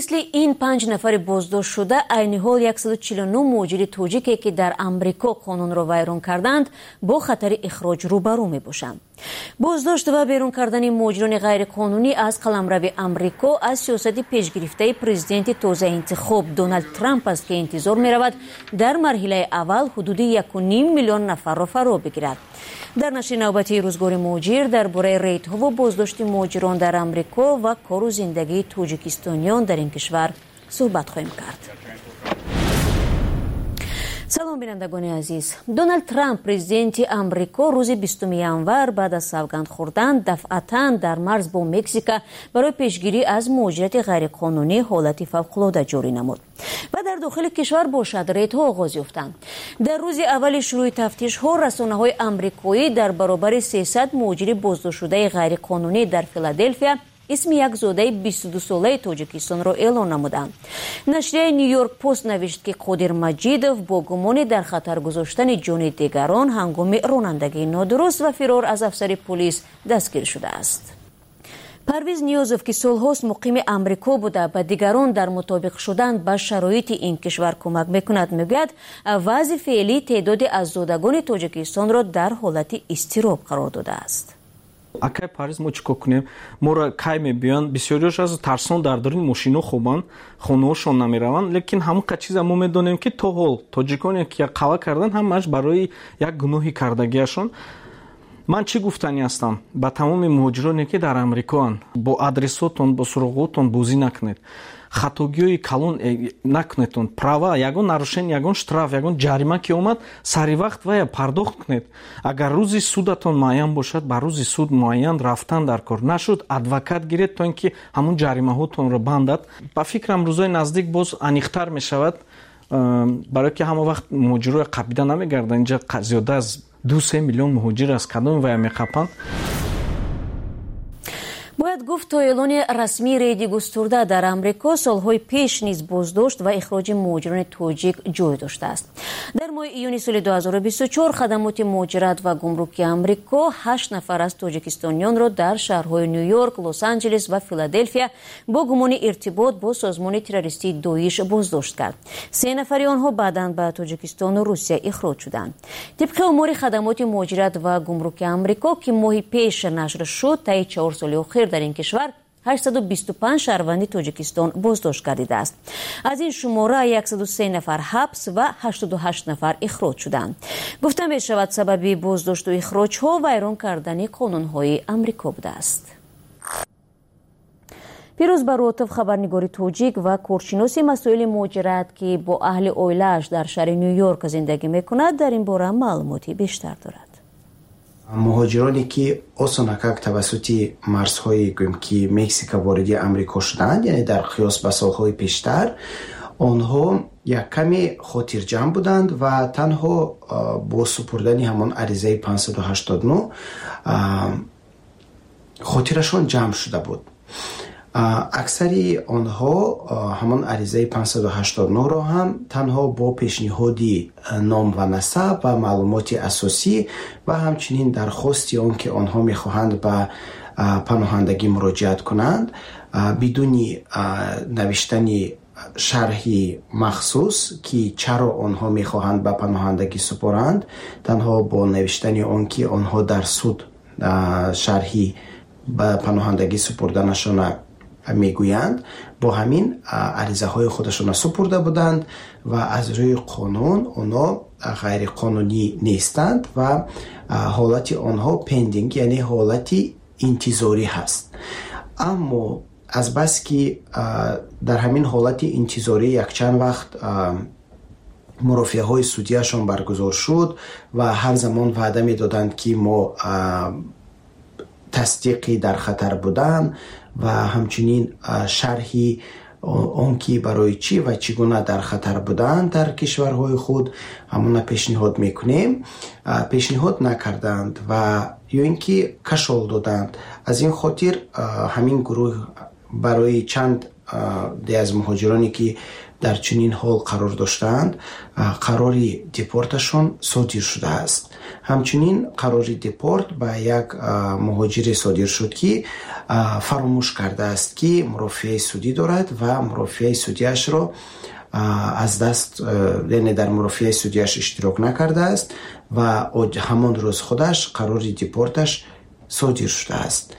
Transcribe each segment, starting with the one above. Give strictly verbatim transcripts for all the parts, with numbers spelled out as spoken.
مثل این پنج نفر بازداشت شده عین حال صد و چهل و نه مهاجر تاجیکی که در امریکا قانون را ویران کردند با خطر اخراج روبرو می باشند. بازداشت و بیرون کردن مهاجران غیر قانونی از قلمرو امریکا از سیاست پیشگرفته پرزیدنت تازه انتخاب دونالد ترامپ است که انتظار می رود در مرحله اول حدود یک و نیم میلیون نفر را فرا بگیرد. در نشر نوبتی روزگار مهاجر درباره ریت‌ها و بازداشت مهاجران در امریکا و کار و زندگی تاجیکستانیان در این کشور صحبت خواهیم کرد. سلام بینندگان عزیز. دونالد ترامپ پرزیدنت امریکا روز بیستم ژانویه بعد از سوگند خوردن دفعتاً در مرز با مکزیک برای پیشگیری از مهاجرت غیرقانونی حالت فوق‌العاده جاری نمود و در داخل کشور با ریت‌ها آغاز یافتند. در روز اول شروع تفتیش‌ها رسانه‌های آمریکایی در برابر سیصد مهاجر بازداشت شده غیرقانونی در فیلادلفیا اسم یک زاده بیست و دو ساله تاجیکستان را اعلام نمودند. نشریه نیویورک پست نوشت که قادر مجیدوف با گمان در خطر گذاشتن جان دیگران هنگام رانندگی نادرست و فرار از افسر پلیس دستگیر شده است. پرویز نیازوف که سالهاست مقیم امریکا بوده و دیگران در مطابق شدن با شرایط این کشور کمک میکند میگوید وضع فعلی تعداد از زادگان تاجیکستان را در حالت اضطراب قرار داده است. акай париз мо чӣ кор кунем моро кай мебиёнд бисёриёш аз тарсон дар дорин мошино хобанд хонаҳошон намераванд лекин ҳамон ка чиза мо медонем ки то ҳол тоҷиконе ки қава кардан ҳамааш барои як гуноҳи кардагиашон ман чӣ гуфтанӣ ҳастам ба тамоми муҳоҷироне ки дар амрикоанд бо адресотон бо суроғотон бозӣ накунед хатогиҳои калон накунедон права ягон нарушени ягон штраф ягон ҷарима ки омад сари вақт вая пардохт кунед агар рӯзи судатон муайян бошад ба рӯзи суд муайян рафтан дар кор нашуд адвокат гиред то ин ки ҳамон ҷаримаҳотонро бандад ба фикрам рӯзои наздик боз аниқтар мешавад барое ки ҳамон вақт муҳоҷирои қабида намегарданд инҷа зиёда аз ду се миллион муҳоҷир аз кадоми вая меқапанд. باید گفت تا اعلان رسمی ریدی گسترده در امریکا سالهای پیش نیز بازداشت و اخراج مهاجران تاجیک جای داشته است. در ماه ایون سال دو هزار و بیست و چهار خدمات مهاجرت و گمرکی امریکا هشت نفر از تاجیکستانیان را در شهرهای نیویورک، لس آنجلس و فیلادلفیا با گمان ارتباط با سازمان تروریستی داعش بازداشت کرد. سه نفر آنها بعداً به تاجیکستان و روسیه اخراج شدند. طبق آمار خدمات مهاجرت و گمرک امریکا که ماه پیش نشر شد تا چهار سال اخیر در این کشور هشتصد و بیست و پنج شهروند تاجیکستان بازداشت گردیده است. از این شماره صد و سه نفر حبس و هشتاد و هشت نفر اخراج شدند. گفته می شود سبب بازداشت و اخراج ها ویران کردن قانون های امریکا بوده است. پیروز براتوف خبرنگار تاجیک و کارشناس مسائل مهاجرت که با اهل اویلش در شهر نیویورک زندگی میکند در این باره معلوماتی بیشتر دارد. مهاجرانی که осонакак тавассути марзҳои гӯем ки Мексика вориди Амрико шуданд, яъне дар қиёс ба солҳои пештар, онҳо як каме хотирҷамъ буданд ва танҳо бо супурдани ҳамон аризаи панҷсаду ҳаштоду нӯ хотирашон ҷамъ шуда буд. аксари онҳо ҳамон аризаи панҷсаду ҳаштоду нӯ ро ҳам танҳо бо пешниҳоди ном ва насаб ва маълумоти асосӣ ва ҳамчунин дархости он ки онҳо мехоҳанд ба паноҳандагӣ муроҷиат кунанд бидуни навиштани шарҳи махсус ки чаро онҳо мехоҳанд ба паноҳандагӣ супоранд, танҳо бо навиштани он ки онҳо дар суд шарҳи ба паноҳандагӣ супурданашона мегӯянд, бо ҳамин аризаҳои худашона супурда буданд ва аз рӯи қонун онҳо ғайриқонунӣ нестанд ва ҳолати онҳо пендинг, яъне ҳолати интизорӣ ҳаст. аммо азбас ки дар ҳамин ҳолати интизорӣ якчанд вақт мурофиаҳои судияшон баргузор шуд ва ҳар замон ваъда медоданд ки мо тасдиқи дар хатар будан ва ҳамчунин шарҳи он ки барои чӣ ва чӣ гуна дар хатар буданд дар кишварҳои худ ҳамона пешниҳод мекунем, пешниҳод накарданд ва ё ин ки кашол доданд. аз ин хотир ҳамин гурӯҳ барои чанд де аз муҳоҷироне ки дар чунин ҳол қарор доштаанд қарори депорташон содир шудааст. ҳамчунин қарори депорт ба як муҳоҷире содир шуд ки фаромӯш кардааст ки мурофиаи судӣ дорад ва мурофиаи судиашро аз даст яъне дар мурофиаи судиаш иштирок накардааст ва ҳамон рӯз худаш қарори депорташ содир шудааст.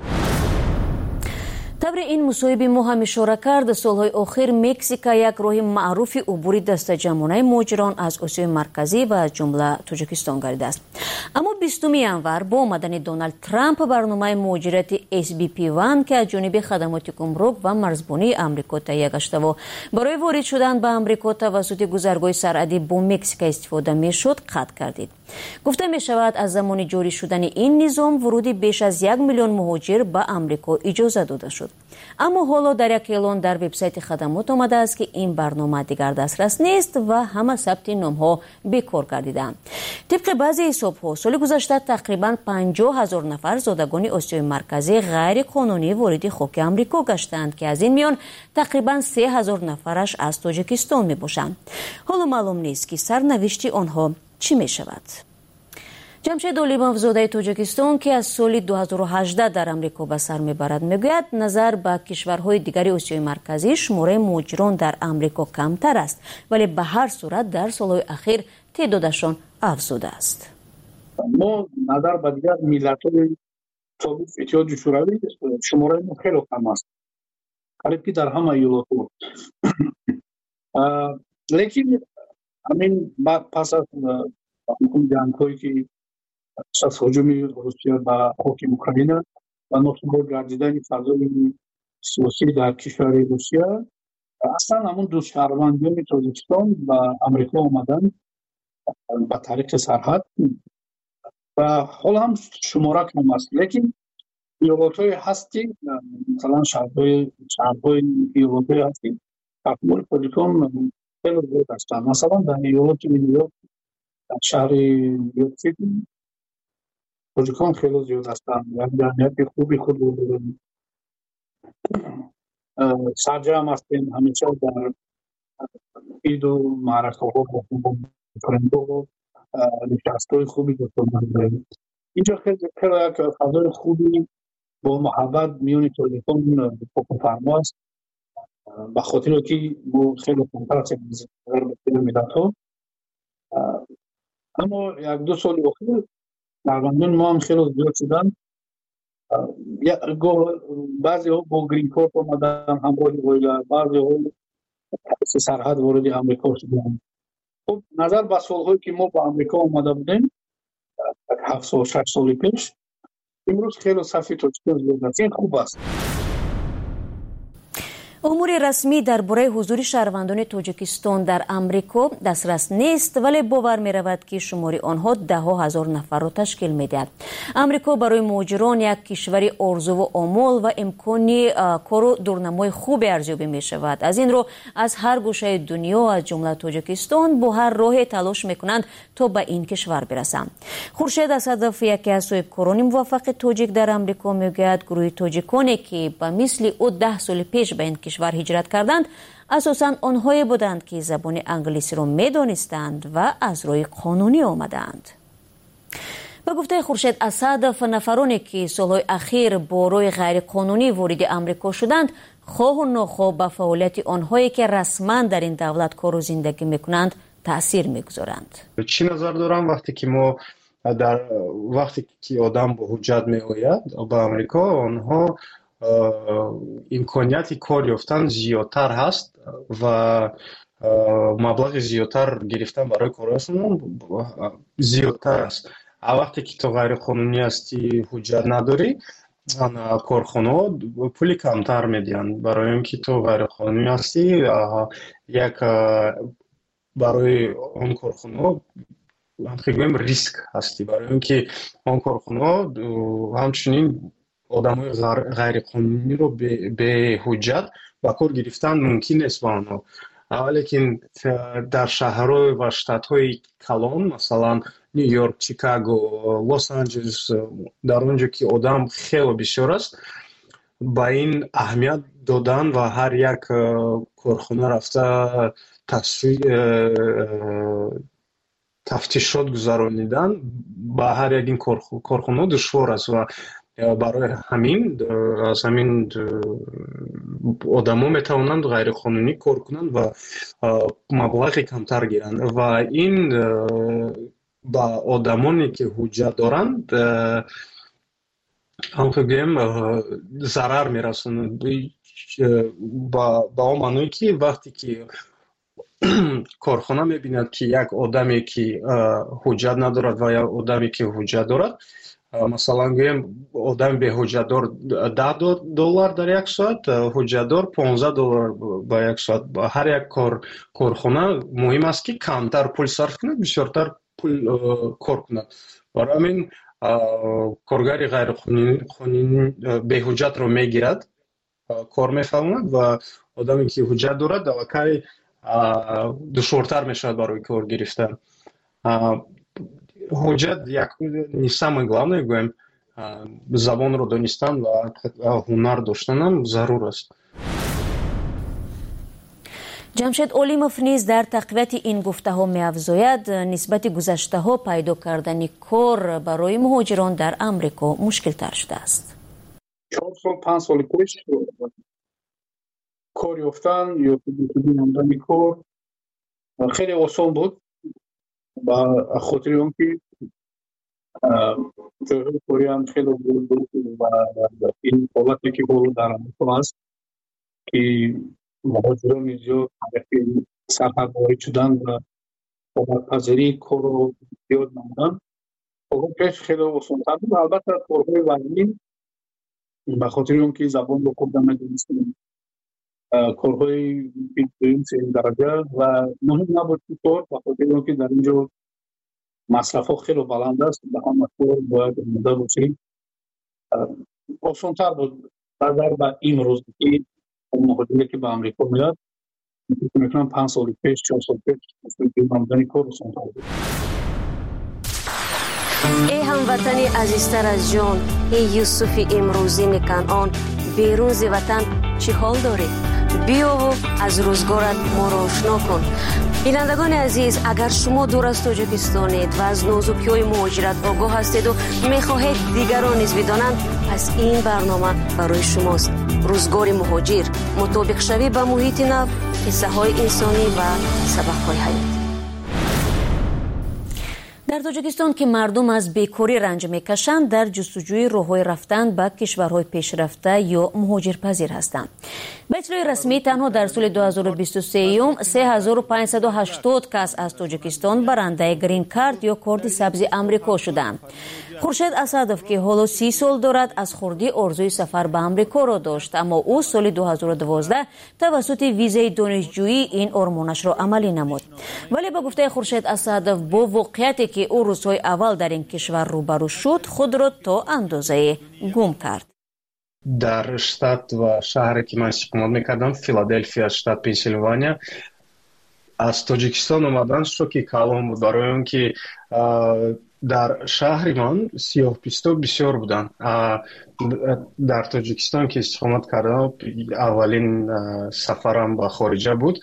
табри ин мусоҳиби мо ҳам ишора кард, солҳои охир Мексика як роҳи маъруфи убури дастаҷамонаи муҳоҷирон аз Осиёи марказӣ ва аз ҷумла Тоҷикистон гардидааст. аммо бистуми январ бо омадани Доналд Трамп барномаи муҳоҷирати эс би пи один ки аз ҷониби хадамоти гумрук ва марзбонии амрико таҳия гаштаву барои ворид шудан ба амрико тавассути гузаргоҳи сарҳадӣ бо Мексика истифода мешуд, қатъ гардид. гуфта мешавад аз замони ҷорӣ шудани ин низом вуруди беш аз як миллион муҳоҷир ба амрико иҷоза дода шуд. аммо ҳоло дар як эълон дар вебсайти хадамот омадааст ки ин барнома дигар дастрас нест ва ҳама сабти номҳо бекор гардидаанд. тибқи баъзе ҳисобҳо соли гузашта тақрибан панҷоҳ ҳазор нафар зодагони Осиёи марказӣ ғайриқонунӣ вориди хоки амрико гаштанд ки аз ин миён тақрибан се ҳазор нафараш аз Тоҷикистон мебошанд. ҳоло маълум нест ки сарнавишти онҳо чӣ мешавад. ҷамшед Олимовзодаи Тоҷикистон ки аз соли ду ҳазору ҳаждаҳ дар амрико ба сар мебарад мегӯяд назар ба кишварҳои дигари Осиёи марказӣ шумораи муҳоҷирон дар амрико камтар аст, вале ба ҳар сурат дар солҳои ахир теъдодашон афзудааст. мо назар ба дигар миллатҳои собиқ иттиҳоди шӯравӣ шумораи мо хеле кам аст, қариб ки дар ҳама иёлотҳо. лекин ҳамин пас аз ҷангҳое ки пас аз ҳуҷуми Русия ба хоки Украина ва носубот гардидани фазои сиёсӣ дар кишвари Русия, аслан ҳамон ду шаҳрвандони Тоҷикистон ба амрико омаданд ба тариқи сарҳад ва ҳол ҳам шумора кам аст. лекин иёлотҳои ҳасти масалан шаҳрҳои шаҳрҳои иёлотҳои ҳасти таҳмили Тоҷикистон хеле зиёд ҳастанд. масалан дар иёлоти Ню-Йорк дар шаҳри Нью-Йорк-Сити тоҷикон хеле зиёд ҳастанд. як ҷамъияти хуби худ дорем. сарҷам ҳастем ҳамеша дар иду маъракаҳо бо френдҳо нишастҳои хуби дӯстона дорем. инҷо хеле як фазои хуби бо муҳаббат миёни тоҷикон фокуфармо аст, ба хотире ки мо хеле камтар ҳастем аз дигар миллатҳо. аммо як ду соли охир шаҳрвандони мо ҳам хеле зиёд шуданд. баъзеҳо бо грин корт омаданд ҳамроҳи оила, баъзеҳо тариқи сарҳад вориди амрико шуданд. хуб назар ба солҳое ки мо ба амрико омада будем ҳафт сол шаш соли пеш, имрӯз хеле сафи тоҷикон зиёд аст. ин хуб аст. умури расмӣ дар бораи ҳузури шаҳрвандони Тоҷикистон дар амрико дастрас нест, вале бовар меравад ки шумори онҳо даҳҳо ҳазор нафарро ташкил медиҳад. амрико барои муҳоҷирон як кишвари орзуву омол ва имкони кору дурнамои хубе арзёбӣ мешавад. аз ин рӯ аз ҳар гӯшаи дунё аз ҷумла Тоҷикистон бо ҳар роҳе талош мекунанд то ба ин кишвар бирасанд. хуршед асадов, яке аз соҳибкорони муваффақи тоҷик дар амрико, мегӯяд гурӯҳи тоҷиконе ки ба мисли ӯ даҳ соли пеш ба ин кишвар ҳиҷрат карданд, асосан онҳое буданд ки забони англисиро медонистанд ва аз роҳи қонунӣ омаданд. ба гуфтаи Хуршед Асадов, нафароне ки солҳои ахир бо роҳи ғайриқонунӣ вориди амрико шуданд, хоҳу нохоҳ ба фаъолияти онҳое ки расман дар ин давлат кору зиндагӣ мекунанд таъсир мегузоранд. чӣ назар дорам вақте ки мо дар вақте ки одам бо ҳуҷҷат меояд ба амрико, онҳо имконияти кор ёфтан зиёдтар ҳаст ва маблағи зиёдтар гирифтан барои корашон зиёдтар аст. а вақте ки то ғайриқонунӣ ҳастӣ, ҳуҷҷат надорӣ, корхонаҳо пули камтар медиҳанд, барои ин ки то ғайриқонунӣ ҳастӣ, як барои он корхонаҳо ҳамхигӯем риск ҳастӣ, барои ин ки он корхонаҳо ҳамчунин одамои ғайриқонуниро беҳуҷҷат ба кор гирифтан мумкин нест ба онҳо. лекин дар шаҳрҳо ва штатҳои калон, масалан Нью-Йорк, Чикаго, Лос-Анҷелес, дар он ҷо ки одам хеле бисёр аст, ба ин аҳамият додан ва ҳар як корхона рафта тафтишот гузаронидан ба ҳар як ин корхона душвор аст ва барои ҳамин аз ҳамин одамо метавонанд ғайриқонунӣ кор кунанд ва маблағи камтар гиранд ва ин ба одамоне ки ҳуҷҷат доранд ҳамонто гӯем зарар мерасонад ба он маъное ки вақте ки корхона мебинад ки як одаме ки ҳуҷҷат надорад ва як одаме ки ҳуҷҷат дорад, масалан гӯем одами беҳуҷҷатдор даҳ доллар дар як соат, ҳуҷҷатдор понздаҳ доллар ба як соат. Ҳар як корхона муҳим аст ки камтар пул сарф кунад, бисёртар пул кор кунад. Барои ҳамин коргари ғайриқонунӣ беҳуҷҷатро мегирад, кор мефармояд ва одаме ки ҳуҷҷат дорад аллакай душвортар мешавад барои кор гирифтан. ҳуҷҷат як не самое главное гӯем, забонро донистан ва ҳунар доштанам зарур аст. ҷамшед Олимов низ дар тақвияти ин гуфтаҳо меафзояд, нисбати гузаштаҳо пайдо кардани кор барои муҳоҷирон дар Амрико мушкилтар шудааст. чор сол панҷ соли пеш кор ёфтан ё намудани кор хеле осон буд, ба хотири он ки ҷойҳои кориам хеле буд ва ин ҳолате ки ҳоло дар Амрико аст ки муҳоҷирони зиёд сарҳарворид шудан ва омадпазирии корро зиёд намуданд. ҳоло пеш хеле осонтар буд. Албатта корҳои вазнин ба хотири он ки забонро хурда надонистем, корҳои дуюм сеюм дараҷа ва муҳим набуд ки кор ба хотири он ки дар ин ҷо масрафҳо хеле баланд аст, ба ҳама кор бояд омода бошем. Осонтар буд назар ба имрӯз ки муҳоҷире ки ба Амрико меяд, мекунам панҷ соли пеш чор соли пеш намудани кор осонтар буд. ای هموطنی عزیزتر از جان، ای یوسف امروزین کنعان، بیرون ز وطن چه حال داری؟ بیا و از روزگارت ما را آشنا کن. بینندگان عزیز، اگر شما دور از تاجیکستانید و از نازکی‌های مهاجرت آگاه هستید و می‌خواهید دیگران نیز بدانند، پس این برنامه برای شماست. روزگار مهاجر، مطابق شوی به محیط نو، قصه‌های انسانی و سبق‌های حیاتی. در تاجیکستان که مردم از بیکاری رنج میکشند، در جستجوی راه‌های رفتن به کشورهای پیشرفته یا مهاجرپذیر هستند. به اطلاع رسمی تنها در سال دو هزار و بیست و سه سه هزار و پانصد و هشتاد کس از تاجیکستان برنده گرین کارت یا کارت سبز آمریکا شدند. خورشید اسدов که حالا سی سال دارد از خردی آرزوی سفر به آمریکا را داشت، اما او سال دو هزار و دوازده توسط ویزای دانشجویی این آرمانش را عملی نمود. ولی به گفته خورشید اسدов با واقعیتی که او روزهای اول در این کشور روبرو شد، خود را تا اندازه گم کرد. در штат و شهری که من استقامت میکردم، فیلادلفیا، штат پنسیلوانیا، از تاجیکستان اومدن شوکی کلان بود، برای اون که در شهر من سیاه‌پوستا بسیار بودن. در تاجیکستان که استقامت کردم، اولین سفرم به خارجه بود.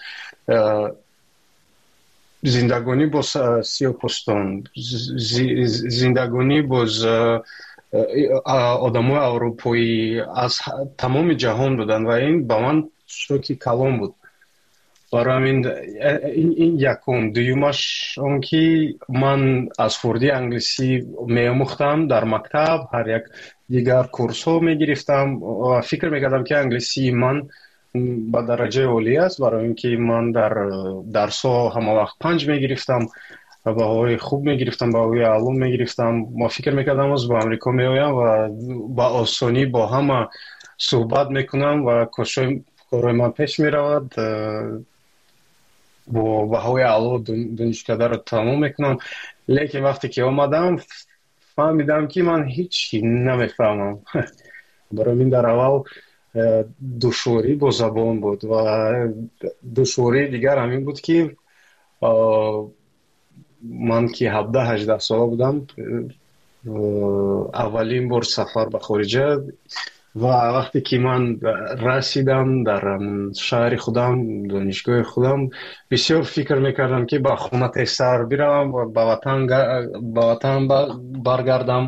زندگانی با سیاه‌پوستان، زندگانی با آدمای اروپایی از تمام جهان بودن و این با من شوکی کلان بود. برای این این یکم. دویمش اون که من از خردی انگلیسی می‌آموختم در مکتب، هر یک دیگر کورس ها می‌گرفتم و فکر می‌کردم که انگلیسی من با درجه عالی است، برای اینکه من در درس ها همه وقت پنج می‌گرفتم، بهایی خوب می‌گرفتم، بهایی علوم می‌گرفتم. ما فکر می‌کردم از با آمریکا می‌آیم و با آسانی با همه صحبت می‌کنم و کارهای کارهای من پیش می‌رود، با بهایی علوم دانشکده را تمام میکنم. لیکن وقتی که آمدم فهمیدم که من هیچی نمیفهمم. برای من در اول دشواری با زبان بود و دشواری دیگر همین بود که من که هفده هجده ساله بودم، اولین بار سفر به خارجه ва вақте ки ман расидам дар шаҳри худам, донишгоҳи худам, бисёр фикр мекардам ки ба хона тезтар биравам, ба ватан ба ватан баргардам.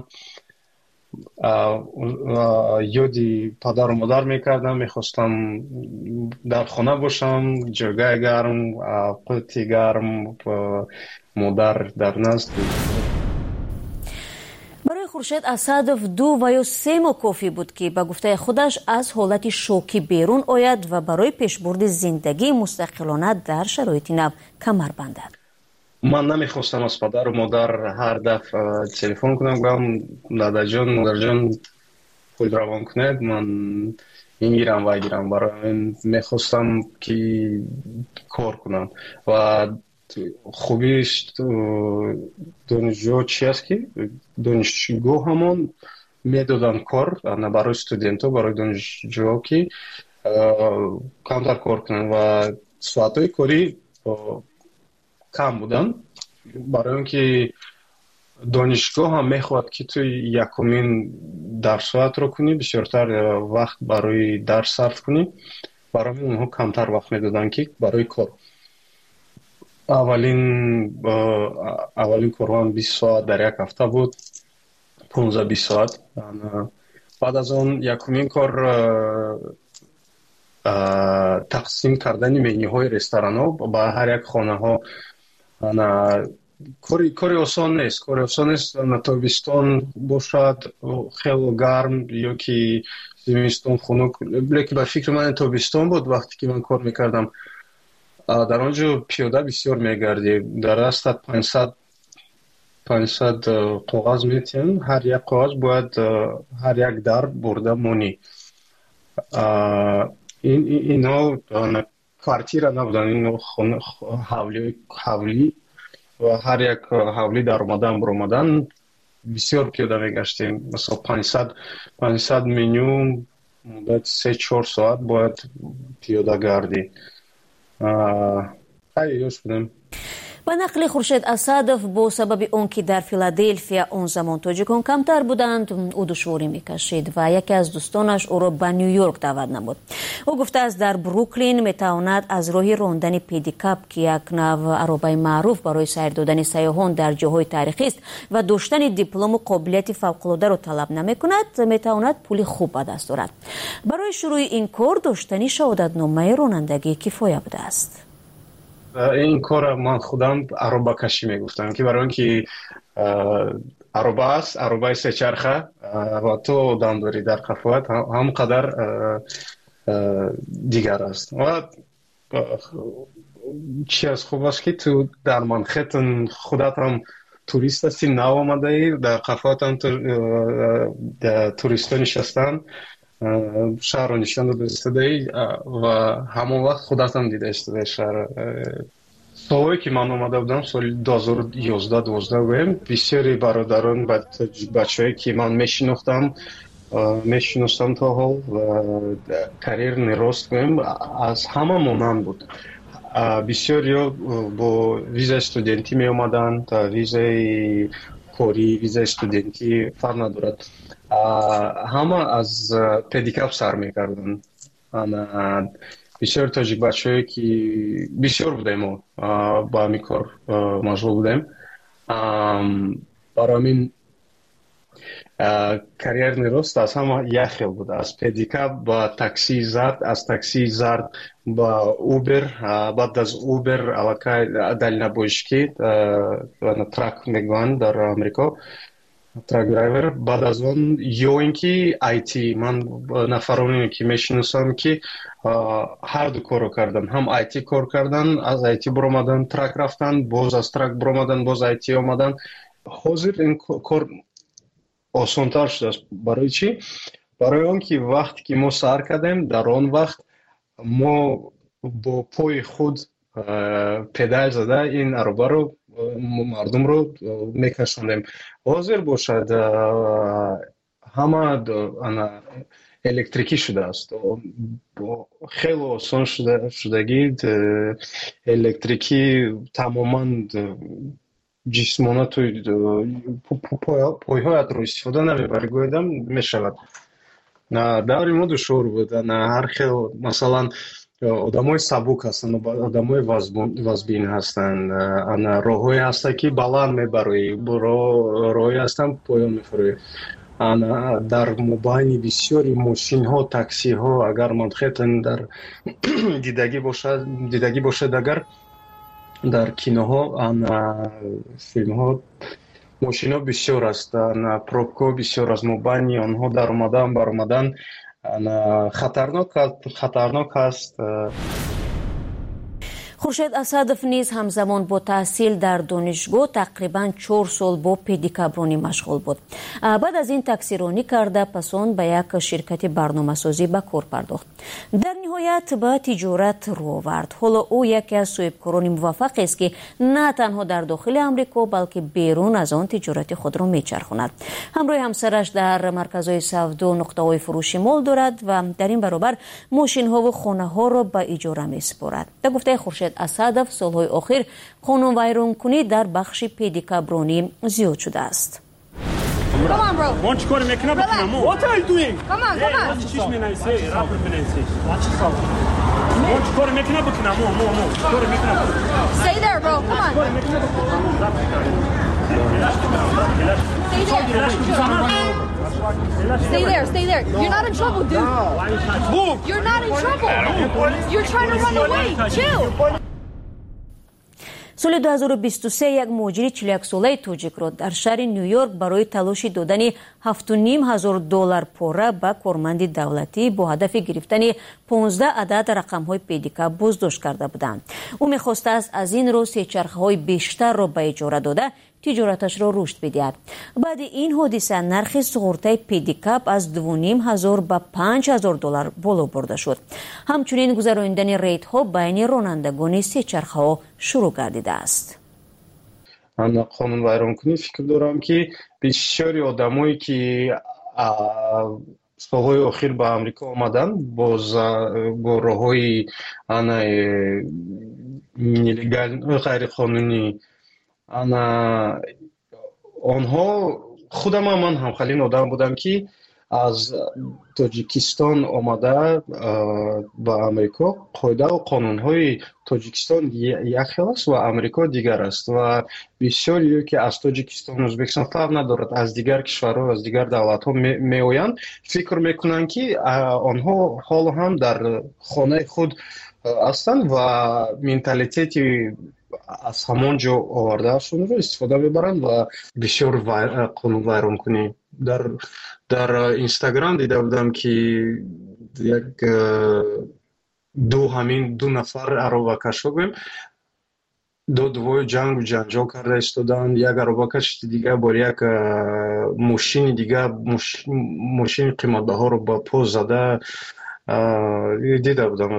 ёди падару модар мекардам, мехостам дар хона бошам, ҷойгоҳи гарм, қӯти гарм, модар дар назд. барои Хуршед Асадов ду ва ё се моҳ кофӣ буд ки ба гуфтаи худаш аз ҳолати шокӣ берун ояд ва барои пешбурди зиндагии мустақилона дар шароити нав камар бандад. ман намехостам аз падару модар ҳар дафъа телефон кунам, гӯям дадаҷон, модарҷон, худ равон кунед, ман ин гирам вай гирам. барои ин мехостам ки кор кунам ва хубиш донишҷӯ чи аст ки донишгоҳ ҳамон медоданд кор барои студентҳо, барои донишҷӯҳо ки камтар кор кунанд ва соатҳои корӣ кам буданд, барои он ки донишгоҳ ҳам мехоҳад ки ту якумин дарсоатро кунӣ, бисёртар вақт барои дарс сарф кунӣ. барои ин онҳо камтар вақт медоданд ки барои кор. аввалин аввалин корҳоям бист соат дар як ҳафта буд, понздаҳ бист соат. баъд аз он якумин кор тақсим кардани менюҳои ресторанҳо ба ҳар як хонаҳо. кори кори осон нест, кори осон нест. на тобистон бошад хело гарм ё ки зимистон хунук, лекин ба фикри ман тобистон буд вақте ки ман кор мекардам. дар он ҷо пиёда бисёр мегардӣ, дар дастат панҷсад панҷсад коғаз метиҳанд, ҳар як коғаз бояд ҳар як дар бурда монӣ. ин инҳо квартира набуданд, ин ҳавли ҳавлӣ ва ҳар як ҳавлӣ дар омадан биромадан бисёр пиёда мегаштем. масалан панҷсад панҷсад меню муддати се чор соат бояд пиёда гардӣ. хай ёш будем. ба нақли Хуршед Асадов, бо сабаби он ки дар Филадельфия он замон тоҷикон камтар буданд, ӯ душворӣ мекашид ва яке аз дӯстонаш ӯро ба Нью-Йорк даъват намуд. ӯ гуфтааст дар Бруклин метавонад аз роҳи рондани педикап, ки як нав аробаи маъруф барои сайр додани сайёҳон дар ҷоҳои тарихист ва доштани диплому қобилияти фавқулодаро талаб намекунад, метавонад пули хуб ба даст орад. барои шурӯи ин кор доштани шаҳодатномаи ронандагӣ кифоя будааст. این کار من خودم عربه کشی میگفتم که برای اینکه عربه است، عربه سه چرخه و تو دم داری در قفوت هم قدر دیگر است. و چی از خوب است که تو در منخیتن خودت هم توریست هستی، نو آمده ای در قفوت هم توریست ها نشستن، شهر رو نشان داده ای و همون وقت خودت هم دیده اشتده شهر. سالهایی که من آمده بودم سال دو هزار و یازده دوازده بودم، بسیاری برادران بچه هایی که من میشناختم میشناختم تا حال و کریر نراست بودم از همه مانند بود. بسیاری با ویزا استودنتی می آمدن، تا ویزای کاری، ویزا استودنتی فرق ندارد. همه از پدیکاپ سر میکردن. بسیار تاجیک بچه‌ای که بسیار بودیم و با همین کار مشغول بودیم. برای همین کریر نراست از همه یک خیل بود، از پدیکاپ با تاکسی زرد، از تاکسی زرد با اوبر، بعد از اوبر علاقه دلنبوشکی و ترک میگویند در آمریکا، ترک درایور. بعد از اون یا اینکه آیتی، من نفرانی که میشناسم که هر دو کارو کردن، هم آیتی کار کردن، از آیتی برآمدن ترک رفتن، باز از ترک برآمدن باز آیتی آمدن. حاضر این کار آسان‌تر شده است. برای چی؟ برای اون که وقتی که ما سر کردیم در آن وقت ما با پای خود پدال زده این عربه رو مردم رو میکشوندیم. حاضر باشد همه الکتریکی شده است، خیلی آسان شده شدگی الکتریکی تماما جسمانات پایهایت رو استفاده نمیبری گویدم میشود. даври мо душвор буд. Ҳар хел масалан одамои сабук ҳастанд, одамои вазбин ҳастанд. Роҳҳое ҳастанд ки баланд мебароӣ, роҳҳое ҳастанд поён мефуроӣ. дар мобайни бисёри мошинҳо, таксиҳо, агар манхетан дар дидагӣ бошад, агар дар киноҳо, филмҳо мошинҳо бисёр аст, пробкаҳо бисёр аст. мобайни онҳо дар омадан баромадан хатарнок аст. хуршед асадов низ ҳамзамон бо таҳсил дар донишгоҳ тақрибан чор сол бо педикабронӣ машғул буд. баъд аз ин таксиронӣ карда, пас он ба як ширкати барномасозӣ ба кор пардохт. дар ниҳоят ба тиҷорат рӯ овард. ҳоло ӯ яке аз соҳибкорони муваффақест ки на танҳо дар дохили амрико, балки берун аз он тиҷорати худро мечархонад. ҳамроҳи ҳамсараш дар марказҳои савдо нуқтаҳои фурӯши мол дорад ва дар ин баробар мошинҳову хонаҳоро ба иҷора месупорад. ба гуфтаи хуршед асадов, солҳои охир қонунвайронкунӣ дар бахши педикабронӣ зиёд шудааст. Come on, bro. Why don't you go to making up a more? What are you doing? Come on, come on. Teach me now, say rapper penances. Watch yourself. Why don't you go to making up a more, more, more. Go to making up. Stay there, bro. Come on. Stay there. Stay there, stay there. You're not in trouble, dude. Move. You're not in trouble. You're trying to run away. Chill. соли ду ҳазору бисту се як муҳоҷири чилу як солаи тоҷикро дар шаҳри Нью-Йорк барои талоши додани ҳафту ним ҳазор доллар пора ба корманди давлатӣ бо ҳадафи гирифтани понздаҳ адад рақамҳои педикаб боздошт карда буданд. ӯ мехостааст аз ин роҳ сечархаҳои бештарро ба иҷора дода тиҷораташро рушд бидиҳад. баъди ин ҳодиса нархи суғуртаи педикаб аз ду ним ҳазор ба панҷ ҳазор доллар боло бурда шуд. ҳамчунин гузарондани рейдҳо байни ронандагони сечархаҳо шурӯъ гардидааст. ман қонунвайронкунӣ фикр дорам ки бисёри одамое ки солҳои охир ба амрико омаданд бо роҳҳои нелегал ғайриқонунӣ, ана онҳо худам ман ҳамхалин одам будам ки аз Тоҷикистон омада ба Амрико. қоида ва қонунҳои Тоҷикистон як хел аст ва Амрико дигар аст ва бисёриё ки аз Тоҷикистон, Ӯзбекистон фарқ надорад, аз дигар кишварҳо, аз дигар давлатҳо меоянд, фикр мекунанд ки онҳо ҳоло ҳам дар хонаи худ ҳастанд ва менталитети аз ҳамон ҷо овардаашонро истифода мебаранд ва бисёр қонунвайронкунӣ. дар дар Инстаграм дида будам ки як ду ҳамин ду нафар аробакашҳо гӯем додувои ҷангу ҷанҷол карда истоданд. Як аробакаш дигар бо як мошини дигар мошини қиматбаҳоро ба по зада дида будам.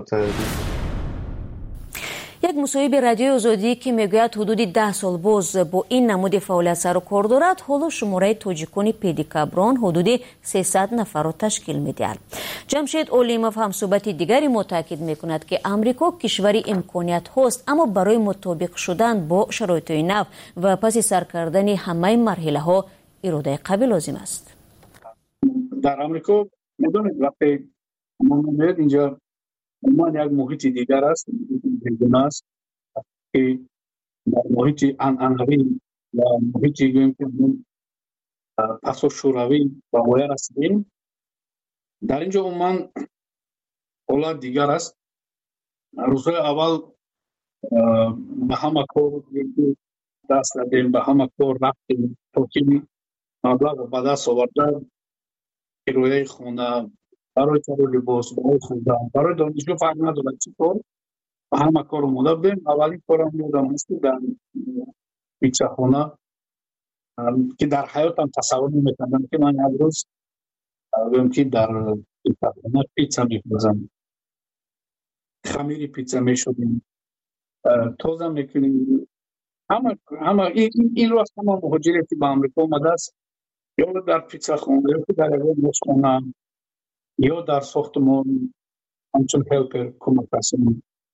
як мусоҳиби радиои озодӣ ки мегӯяд ҳудуди даҳ сол боз бо ин намуди фаъолият сару кор дорад, ҳоло шумораи тоҷикони педикаброн ҳудуди сесад нафарро ташкил медиҳад. ҷамшед олимов ҳамсӯҳбати дигари мо таъкид мекунад ки амрико кишвари имкониятҳост, аммо барои мутобиқ шудан бо шароитҳои нав ва паси сар кардани ҳамаи марҳилаҳо иродаи қавӣ лозим аст. дар амрико медонед вақте мо меояд инҷа умуман як муҳити дигар аст, бегуна аст ки дар муҳити анъанавӣ ва муҳити гӯем ки пасошӯравӣ ба воя расидем. дар ин ҷо умуман ҳолат дигар аст. рӯзҳои аввал ба ҳама кор даст задем, ба ҳама кор рафтем, то ки маблағро ба даст оварда кирояи хона, барои кару либос, барои хӯрдан, барои донишгоҳ фарқ надорад чӣ кор, ба ҳама кор омода будем. аввалин корам ёдам аст ки дар пиццахона ки дар ҳаётам тасаввур наметавонам ки ман як рӯз гӯем ки дар пиццахона пицца мепазам, хамири пицца мешудем, тоза мекунем. ҳама ин рост ҳама муҳоҷире ки ба амрико омадааст, ё дар пиццахона, ё ки дар ягон ошхона, ё дар сохтмон ҳамчун ҳелпер кӯмак расонӣ,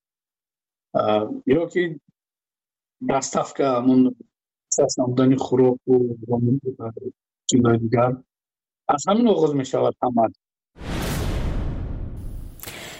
ё ки доставка ҳамон намудани хӯроку чизҳои дигар. аз ҳамин оғоз мешавад ҳама.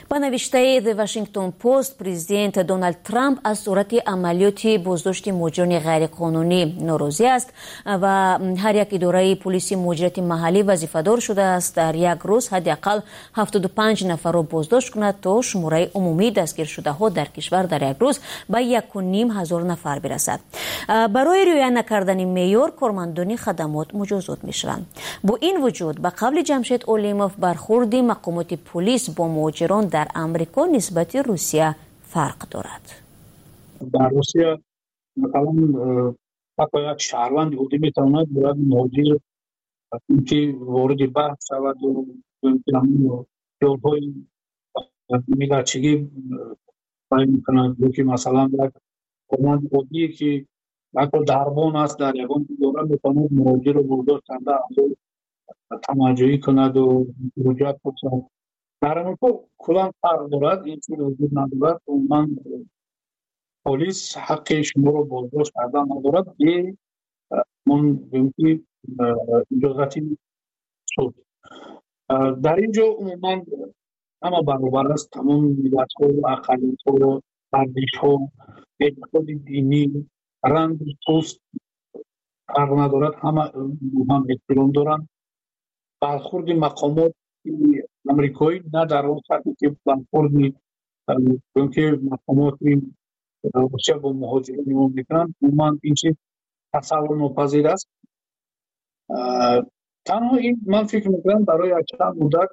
ба навиштаи The Washington Post президент Дональд Трамп аз сурати амалиёти боздошти муҳоҷирони ғайриқонунӣ норозӣ аст ва ҳар як идораи полиси муҳоҷирати маҳаллӣ вазифадор шудааст дар як рӯз ҳадди ақал ҳафтоду панҷ нафарро боздошт кунад то шумораи умумии дастгиршудаҳо дар кишвар дар як рӯз ба яку ним ҳазор нафар бирасад. барои риоя накардани меъёр кормандони хадамот муҷозот мешаванд. бо ин вуҷуд ба қавли Ҷамшед Олимов бархурди мақомоти полис бо муҳоҷирон дар амрико нисбати Русия фарқ дорад. дар Русия مثلا حتی یک شهروند بوده میتواند باید مهاجر که وارد بحث شود و جلهای میلچگی باید میکند که مثلا یک کماند بودی که حتی دربان است در یکان دوره میتواند مهاجر رو برداشت کنده تماجوی کند و حجت بسید. در امریکا کلان فرق دارد، این چیز وجود ندارد و من پلیس حق شما رو بازداشت کردن ندارد به من بمکی اجازتی شد. در اینجا عموما همه برابر است، تمام ملت ها، اقلیت ها، ارزش ها، اعتقاد دینی، رنگ پوست فرق ندارد، همه هم احترام دارند. برخورد مقامات امریکایی نه در اون سطحی که برخورد که مقامات روسیه با مهاجرین عموم میکنند، عموما این چیز تصور ناپذیر است. تنها این من فکر میکنم برای چند مدت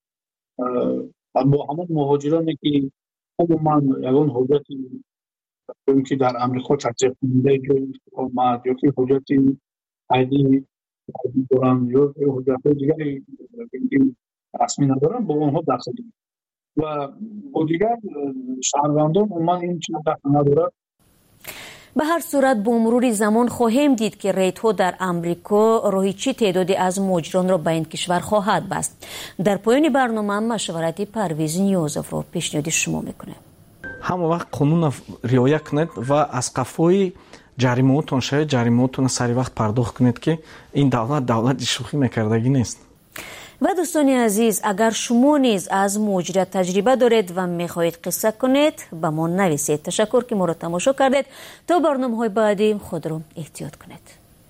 با همون مهاجرانی که عموما یگان حجتی که در امریکا تطبیق کننده جای اقامت یا که حجتی عیدی دارن یا حجت دیگری رسمی ندارن با اونها دخل دارن و با دیگر شهروندان عموما این چیز دخل ندارد. به هر صورت با مرور زمان خواهیم دید که ریت‌ها در امریکا راهی چی تعدادی از مهاجران را به این کشور خواهد بست. در پایان برنامه مشورتی پرویز نیازов را پیشنهاد شما میکنه. همه وقت قانون رعایت کنید و از قفای جریمه‌تون شاید جریمه‌تون سری وقت پرداخت کنید که این دولت دولت شوخی میکردگی نیست. و دوستان عزیز، اگر شما نیز از مهاجرت تجربه دارید و میخواهید قصه کنید به ما نویسید. تشکر که ما را تماشا کردید. تا برنامه‌های بعدی خود را احتیاط کنید.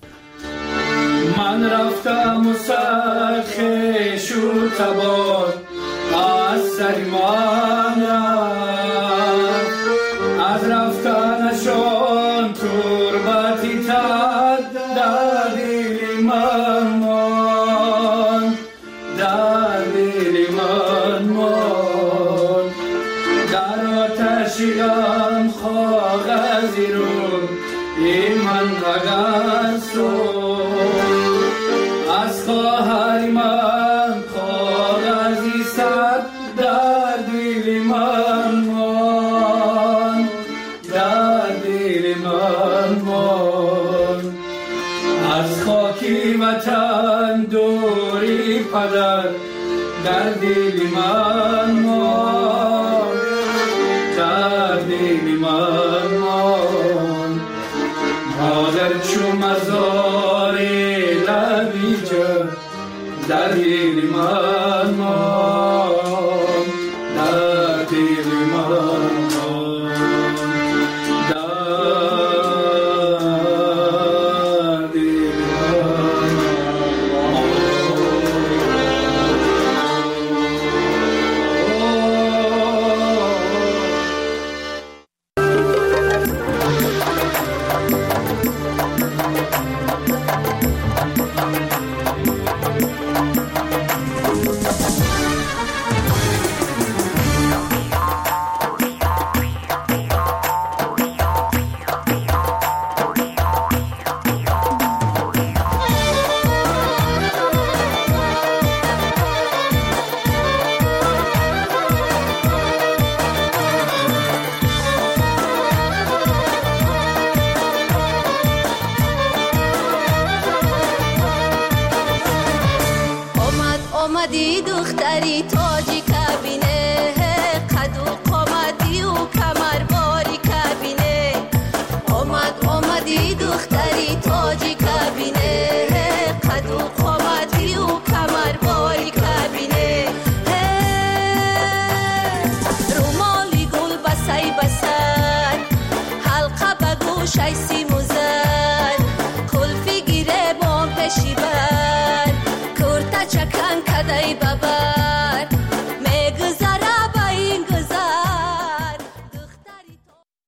من رفتم و سرخ شو تبار از سر من رفت، از رفتنشان تربتی تد در دل من مان، در دل من مان. در آتشیم کاغذی رو ای من کاغذ رو، از خواهر من کاغذی صد در دل من مان، در دل من مان. از خاکی وطن دوری پدر در دل من مان، در دل من مان. مادر چو مزار لبی جا در دل من